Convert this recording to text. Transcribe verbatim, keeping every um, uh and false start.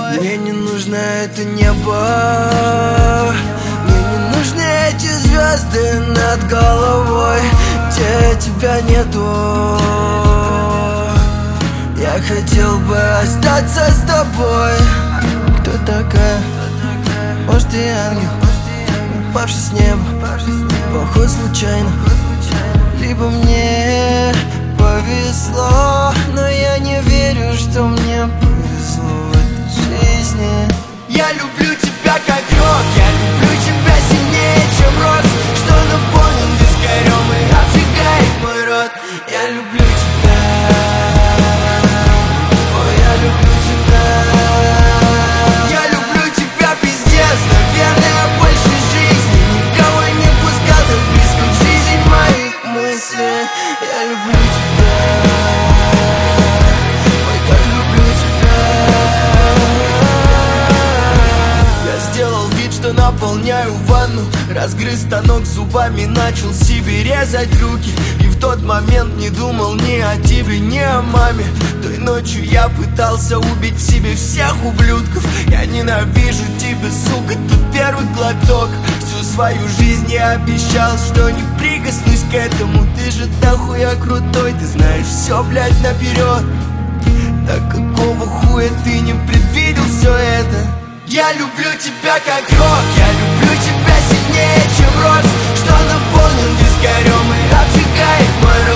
Мне не нужно это небо, мне не нужны эти звезды над головой, где тебя нету. Я хотел бы остаться с тобой. Кто такая? Может, ты ангел, упавший с неба, поход случайно. Либо мне повезло, но я не верю, что мне повезло в этой жизни. Я люблю тебя как рок, я люблю тебя сильнее, чем рок, что наполнен вискарем и обжигает мой рот. Я люблю тебя, ой, я люблю тебя. Я люблю тебя, пиздец, наверное, больше жизни. Никого не пускал так близко в жизнь моих мыслей. Я люблю тебя, ой, как люблю тебя. Я сделал вид, что наполняю ванну, разгрыз станок зубами, начал себе резать руки. И в тот момент не думал ни о тебе, ни о маме. Той ночью я пытался убить в себе всех ублюдков. Я ненавижу тебя, сука, тут первый глоток. Всю свою жизнь я обещал, что не прикоснусь к этому. Ты же дохуя крутой, ты знаешь все, блядь, наперед. Так какого хуя ты не предвидел все это? Я люблю тебя как рок, я люблю тебя сильнее, чем рок, что наполнен вискарем и обжигает мой рот.